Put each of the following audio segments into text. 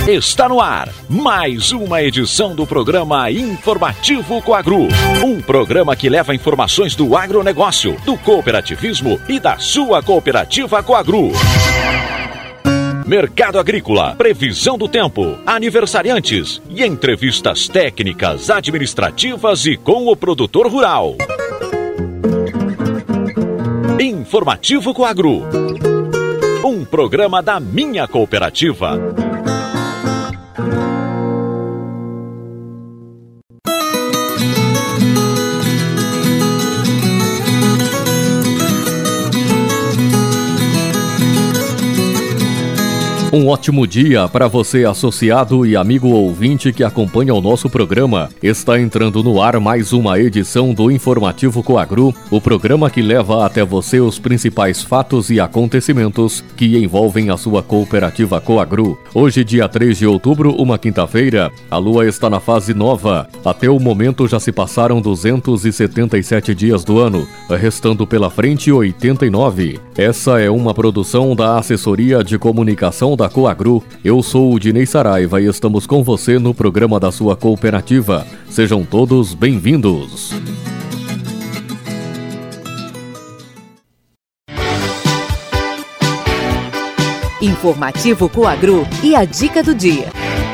Está no ar mais uma edição do programa Informativo Coagro. Um programa que leva informações do agronegócio, do cooperativismo e da sua cooperativa Coagro. Mercado agrícola, previsão do tempo, aniversariantes e entrevistas técnicas, administrativas e com o produtor rural. Informativo Coagro. Um programa da minha cooperativa. Um ótimo dia para você, associado e amigo ouvinte que acompanha o nosso programa. Está entrando no ar mais uma edição do Informativo Coagro, o programa que leva até você os principais fatos e acontecimentos que envolvem a sua cooperativa Coagro. Hoje, dia 3 de outubro, uma quinta-feira, a lua está na fase nova. Até o momento já se passaram 277 dias do ano, restando pela frente 89. Essa é uma produção da Assessoria de Comunicação da Coagro. Eu sou o Dinei Saraiva e estamos com você no programa da sua cooperativa. Sejam todos bem-vindos. Informativo Coagro e a dica do dia.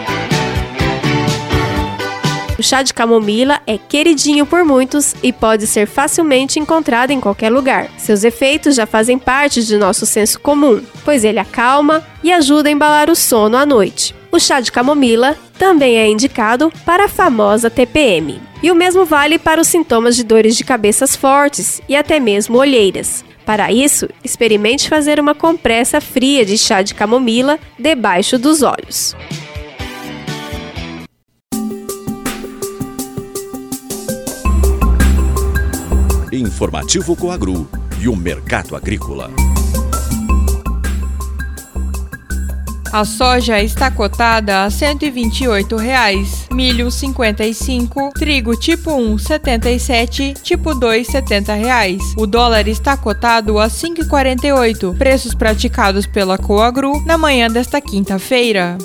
O chá de camomila é queridinho por muitos e pode ser facilmente encontrado em qualquer lugar. Seus efeitos já fazem parte de nosso senso comum, pois ele acalma e ajuda a embalar o sono à noite. O chá de camomila também é indicado para a famosa TPM. E o mesmo vale para os sintomas de dores de cabeças fortes e até mesmo olheiras. Para isso, experimente fazer uma compressa fria de chá de camomila debaixo dos olhos. Informativo Coagro e o mercado agrícola. A soja está cotada a R$ 128,00, milho R$ 55, trigo tipo 1 R$ 77, tipo 2 R$ 70,00. O dólar está cotado a R$ 5,48, preços praticados pela Coagro na manhã desta quinta-feira.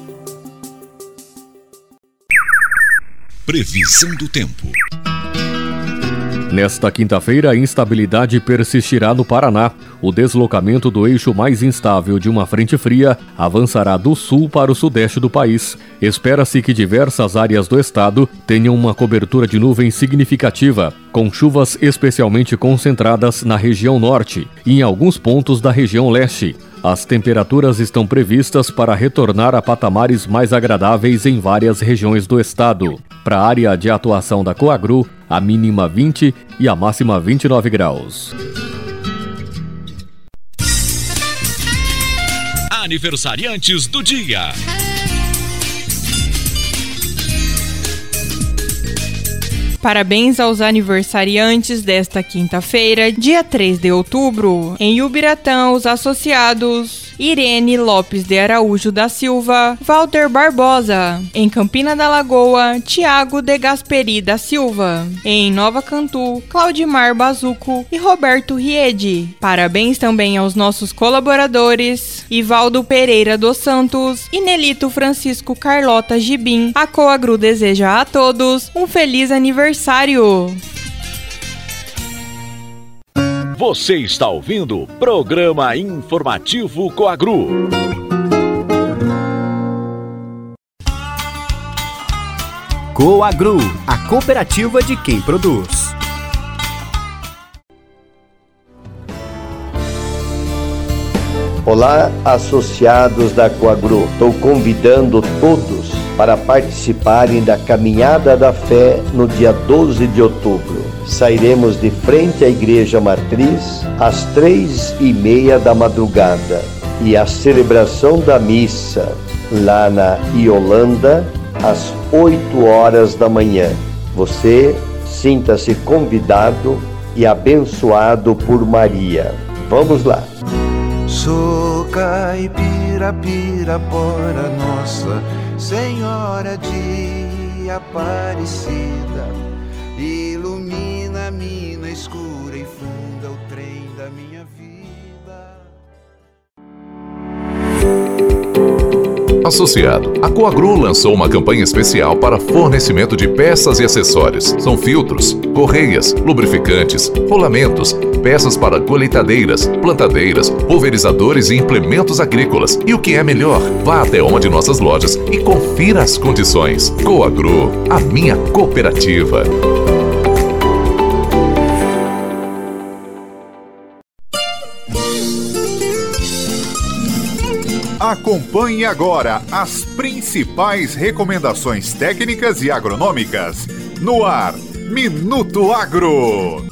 Previsão do tempo. Nesta quinta-feira, a instabilidade persistirá no Paraná. O deslocamento do eixo mais instável de uma frente fria avançará do sul para o sudeste do país. Espera-se que diversas áreas do estado tenham uma cobertura de nuvens significativa, com chuvas especialmente concentradas na região norte e em alguns pontos da região leste. As temperaturas estão previstas para retornar a patamares mais agradáveis em várias regiões do estado. Para a área de atuação da Coagro, a mínima 20 e a máxima 29 graus. Aniversariantes do dia. Parabéns aos aniversariantes desta quinta-feira, dia 3 de outubro. Em Ubiratã, os associados Irene Lopes de Araújo da Silva, Walter Barbosa. Em Campina da Lagoa, Tiago de Gasperi da Silva. Em Nova Cantu, Claudimar Bazuco e Roberto Riede. Parabéns também aos nossos colaboradores, Ivaldo Pereira dos Santos e Nelito Francisco Carlota Gibim. A Coagro deseja a todos um feliz aniversário. Você está ouvindo o programa Informativo Coagro. Coagro, a cooperativa de quem produz. Olá, associados da Coagro. Estou convidando todos para participarem da Caminhada da Fé no dia 12 de outubro. Sairemos de frente à Igreja Matriz às 3:30 da madrugada e a celebração da missa lá na Iolanda às 8 horas da manhã. Você sinta-se convidado e abençoado por Maria. Vamos lá! Sou caipira, Pirapora, Nossa Senhora de Aparecida, ilumina a mina escura e funda o trem da minha vida. Associado, a Coagru lançou uma campanha especial para fornecimento de peças e acessórios. São filtros, correias, lubrificantes, rolamentos, peças para colheitadeiras, plantadeiras, pulverizadores e implementos agrícolas. E o que é melhor, vá até uma de nossas lojas e confira as condições. Coagru, a minha cooperativa. Acompanhe agora as principais recomendações técnicas e agronômicas. No ar, Minuto Agro.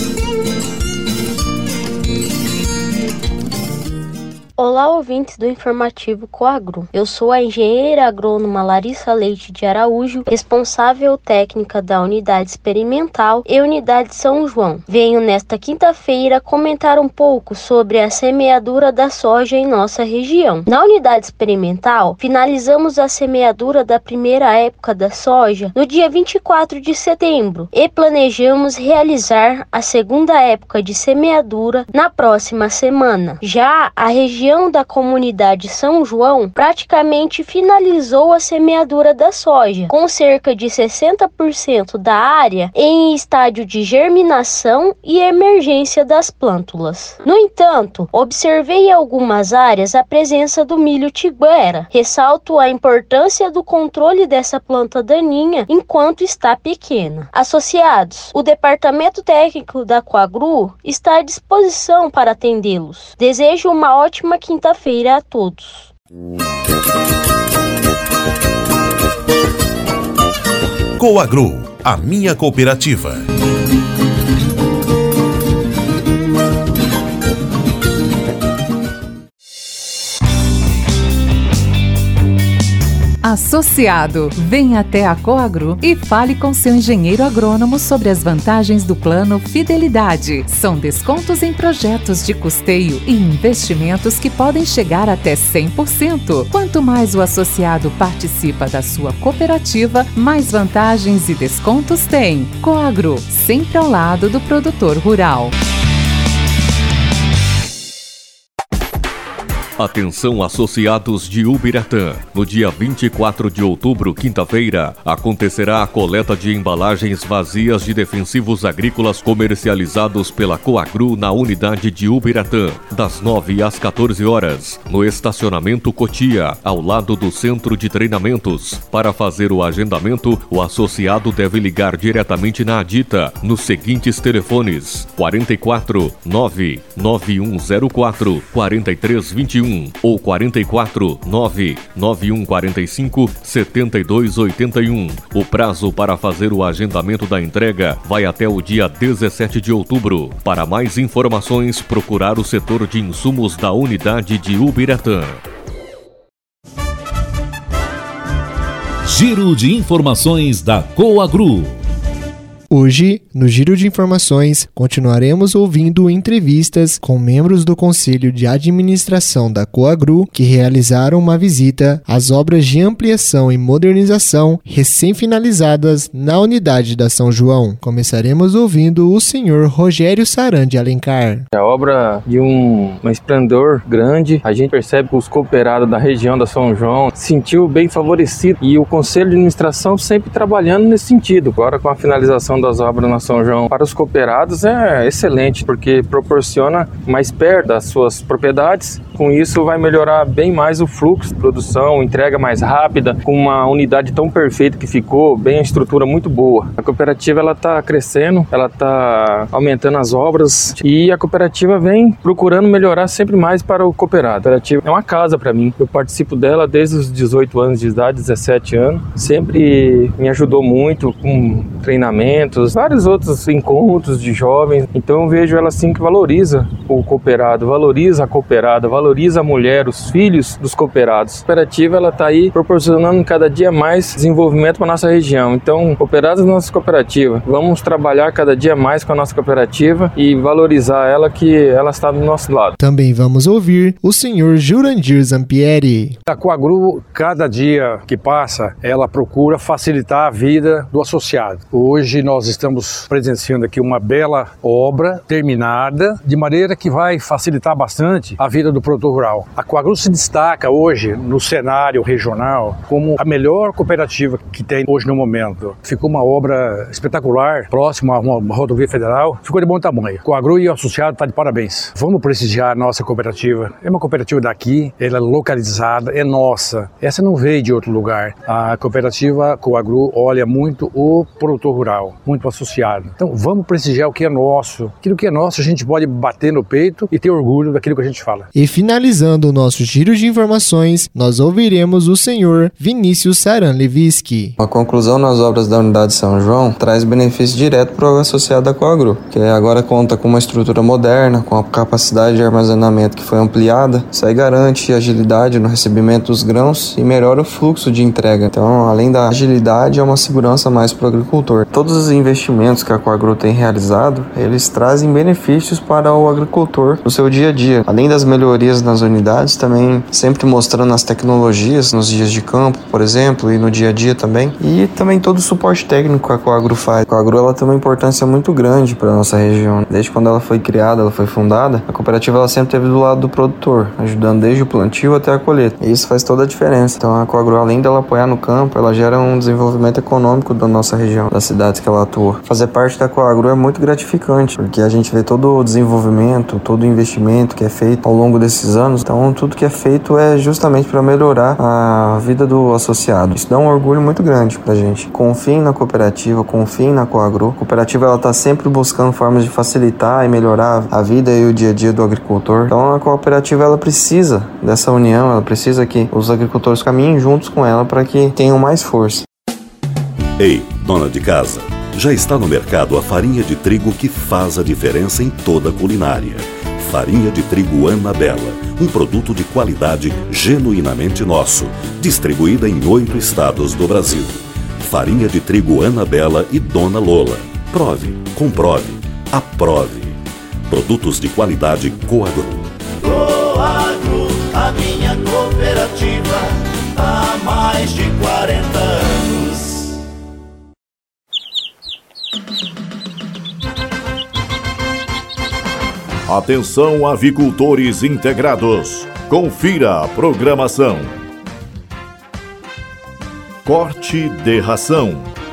Olá, ouvintes do informativo Coagru. Eu sou a engenheira agrônoma Larissa Leite de Araújo, responsável técnica da Unidade Experimental e Unidade São João. Venho nesta quinta-feira comentar um pouco sobre a semeadura da soja em nossa região. Na Unidade Experimental, finalizamos a semeadura da primeira época da soja no dia 24 de setembro e planejamos realizar a segunda época de semeadura na próxima semana. Já a região da comunidade São João praticamente finalizou a semeadura da soja, com cerca de 60% da área em estágio de germinação e emergência das plântulas. No entanto, observei em algumas áreas a presença do milho tiguera. Ressalto a importância do controle dessa planta daninha enquanto está pequena. Associados, o Departamento Técnico da Coagru está à disposição para atendê-los. Desejo uma ótima quinta-feira a todos. Coagru, a minha cooperativa. Associado, venha até a Coagru e fale com seu engenheiro agrônomo sobre as vantagens do Plano Fidelidade. São descontos em projetos de custeio e investimentos que podem chegar até 100%. Quanto mais o associado participa da sua cooperativa, mais vantagens e descontos tem. Coagru, sempre ao lado do produtor rural. Atenção, associados de Ubiratã. No dia 24 de outubro, quinta-feira, acontecerá a coleta de embalagens vazias de defensivos agrícolas comercializados pela Coagru na unidade de Ubiratã, das 9 às 14 horas, no estacionamento Cotia, ao lado do centro de treinamentos. Para fazer o agendamento, o associado deve ligar diretamente na Adita, nos seguintes telefones: 44 99104 4321 ou 44 99145 7281. O prazo para fazer o agendamento da entrega vai até o dia 17 de outubro. Para mais informações, procurar o setor de insumos da unidade de Ubiratã. Giro de informações da Coagru. Hoje, no Giro de Informações, continuaremos ouvindo entrevistas com membros do Conselho de Administração da Coagru que realizaram uma visita às obras de ampliação e modernização recém-finalizadas na unidade da São João. Começaremos ouvindo o senhor Rogério Saran de Alencar. A obra de um esplendor grande, a gente percebe que os cooperados da região da São João se sentiu bem favorecido e o Conselho de Administração sempre trabalhando nesse sentido. Agora, com a finalização das obras na São João para os cooperados é excelente, porque proporciona mais perto das suas propriedades. Com isso vai melhorar bem mais o fluxo de produção, entrega mais rápida, com uma unidade tão perfeita que ficou, bem a estrutura muito boa. A cooperativa ela está crescendo, ela está aumentando as obras e a cooperativa vem procurando melhorar sempre mais para o cooperado. A cooperativa é uma casa para mim, eu participo dela desde os 18 anos de idade, 17 anos, sempre me ajudou muito com treinamento, vários outros encontros de jovens. Então eu vejo ela assim que valoriza o cooperado, valoriza a cooperada, valoriza a mulher, os filhos dos cooperados. A cooperativa ela está aí proporcionando cada dia mais desenvolvimento para a nossa região. Então, cooperados da nossa cooperativa, vamos trabalhar cada dia mais com a nossa cooperativa e valorizar ela, que ela está do nosso lado. Também vamos ouvir o senhor Jurandir Zampieri. A Coagru, cada dia que passa, ela procura facilitar a vida do associado. Hoje nós estamos presenciando aqui uma bela obra terminada, de maneira que vai facilitar bastante a vida do produtor produtor rural. A Coagru se destaca hoje no cenário regional como a melhor cooperativa que tem hoje no momento. Ficou uma obra espetacular, próxima a uma rodovia federal, ficou de bom tamanho. Coagru e o associado está de parabéns. Vamos prestigiar a nossa cooperativa. É uma cooperativa daqui, ela é localizada, é nossa. Essa não veio de outro lugar. A cooperativa Coagru olha muito o produtor rural, muito o associado. Então vamos prestigiar o que é nosso. Aquilo que é nosso a gente pode bater no peito e ter orgulho daquilo que a gente fala. E finalizando o nosso giro de informações, nós ouviremos o senhor Vinícius Saran Leviski. A conclusão nas obras da Unidade São João traz benefício direto para o associado da Coagru, que agora conta com uma estrutura moderna, com a capacidade de armazenamento que foi ampliada. Isso aí garante agilidade no recebimento dos grãos e melhora o fluxo de entrega. Então, além da agilidade, é uma segurança a mais para o agricultor. Todos os investimentos que a Coagru tem realizado, eles trazem benefícios para o agricultor no seu dia a dia. Além das melhorias nas unidades, também sempre mostrando as tecnologias nos dias de campo, por exemplo, e no dia a dia também. E também todo o suporte técnico que a Coagru faz. A Coagru ela tem uma importância muito grande para a nossa região. Desde quando ela foi criada, ela foi fundada, a cooperativa ela sempre esteve do lado do produtor, ajudando desde o plantio até a colheita. E isso faz toda a diferença. Então a Coagru, além dela apoiar no campo, ela gera um desenvolvimento econômico da nossa região, das cidades que ela atua. Fazer parte da Coagru é muito gratificante, porque a gente vê todo o desenvolvimento, todo o investimento que é feito ao longo desses anos. Então tudo que é feito é justamente para melhorar a vida do associado. Isso dá um orgulho muito grande pra gente. Confiem na cooperativa, confiem na Coagru. A cooperativa ela tá sempre buscando formas de facilitar e melhorar a vida e o dia a dia do agricultor. Então a cooperativa ela precisa dessa união, ela precisa que os agricultores caminhem juntos com ela para que tenham mais força. Ei, dona de casa, já está no mercado a farinha de trigo que faz a diferença em toda a culinária. Farinha de trigo Anabela, um produto de qualidade genuinamente nosso, distribuída em 8 estados do Brasil. Farinha de trigo Anabela e Dona Lola. Prove, comprove, aprove. Produtos de qualidade Coagru. Coagru, a minha cooperativa, há mais de 40 anos. Atenção, avicultores integrados. Confira a programação. Corte de ração.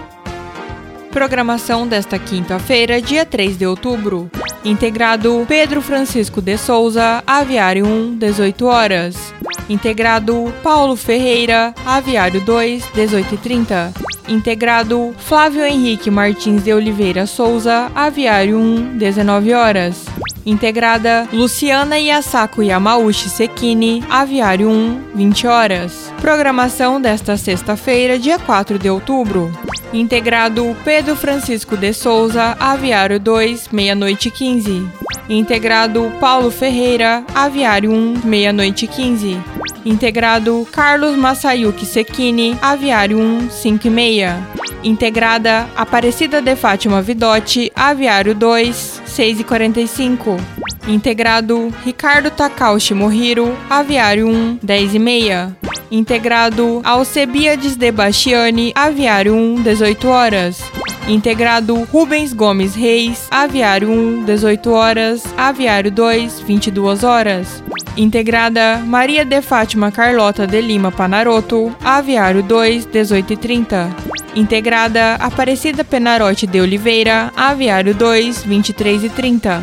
Programação desta quinta-feira, dia 3 de outubro. Integrado Pedro Francisco de Souza, Aviário 1, 18 horas. Integrado Paulo Ferreira, Aviário 2, 18h30. Integrado Flávio Henrique Martins de Oliveira Souza, Aviário 1, 19 horas. Integrada Luciana Yasako Yamauchi Sekini, Aviário 1, 20 horas. Programação desta sexta-feira, dia 4 de outubro. Integrado Pedro Francisco de Souza, Aviário 2, meia-noite 15. Integrado Paulo Ferreira, Aviário 1, meia-noite 15. Integrado Carlos Masayuki Sekini, Aviário 1, 5h30. Integrada Aparecida de Fátima Vidotti, Aviário 2, 6h45. Integrado Ricardo Takaushi Mohiro, Aviário 1, 10h30. Integrado Alcebiades de Bastiani, Aviário 1, 18 horas. Integrado Rubens Gomes Reis, Aviário 1, 18 horas. Aviário 2, 22 horas. Integrada Maria de Fátima Carlota de Lima Panaroto, Aviário 2, 18h30. Integrada Aparecida Penarote de Oliveira, Aviário 2, 23h30.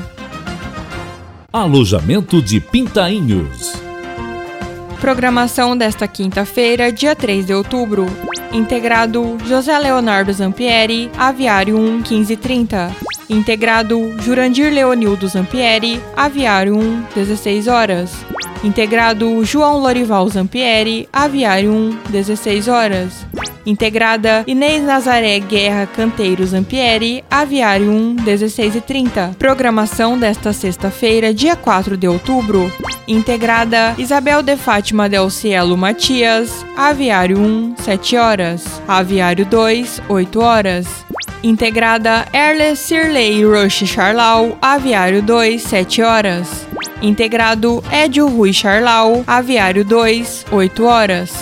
Alojamento de Pintainhos. Programação desta quinta-feira, dia 3 de outubro. Integrado José Leonardo Zampieri, Aviário 1, 15h30. Integrado Jurandir Leonildo Zampieri, Aviário 1, 16 horas. Integrado João Lorival Zampieri, Aviário 1, 16 horas. Integrada Inês Nazaré Guerra Canteiro Zampieri, Aviário 1, 16h30. Programação desta sexta-feira, dia 4 de outubro. Integrada Isabel de Fátima Del Cielo Matias, Aviário 1, 7 horas. Aviário 2, 8 horas. Integrada Erle Sirley Rush Charlau, Aviário 2, 7 horas. Integrado Edio Rui Charlau, Aviário 2, 8 horas.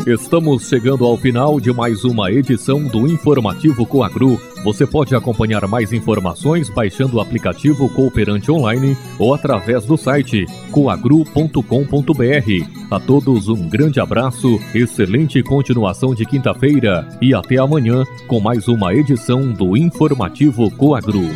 Estamos chegando ao final de mais uma edição do Informativo Coagru. Você pode acompanhar mais informações baixando o aplicativo Cooperante Online ou através do site coagru.com.br. A todos um grande abraço, excelente continuação de quinta-feira e até amanhã com mais uma edição do Informativo Coagru.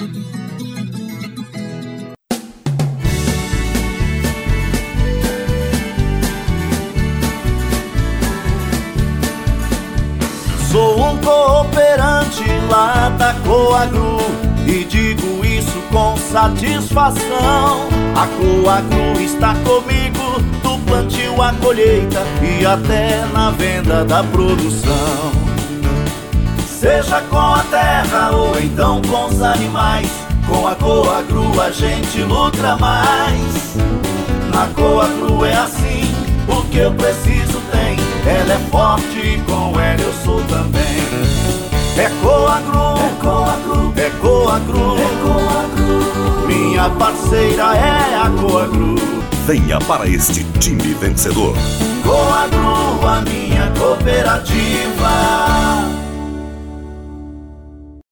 Sou um cooperante lá da Coagru e digo isso com satisfação. A Coagru está comigo do plantio à colheita e até na venda da produção. Seja com a terra ou então com os animais, com a Coagru a gente lucra mais. Na Coagru é assim, o que eu preciso tem. Ela é forte e com ela eu sou também. É Coagru, é Coagru, é Coagru, é Coagru. Minha parceira é a Coagru. Venha para este time vencedor. Coagru, a minha cooperativa.